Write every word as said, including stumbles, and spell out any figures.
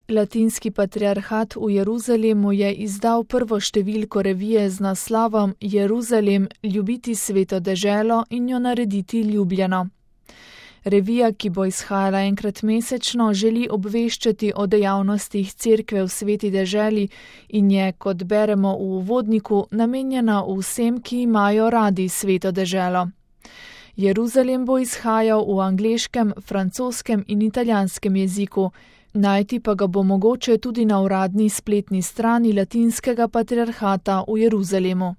Latinski patriarhat v Jeruzalemu je izdal prvo številko revije z naslovom Jeruzalem, ljubiti sveto deželo in jo narediti ljubljeno. Revija, ki bo izhajala enkrat mesečno, želi obveščati o dejavnostih cerkve v sveti deželi in je, kot beremo v uvodniku, namenjena vsem, ki imajo radi sveto deželo. Jeruzalem bo izhajal v angleškem, francoskem in italijanskem jeziku, najti pa ga bo mogoče tudi na uradni spletni strani Latinskega patriarhata v Jeruzalemu.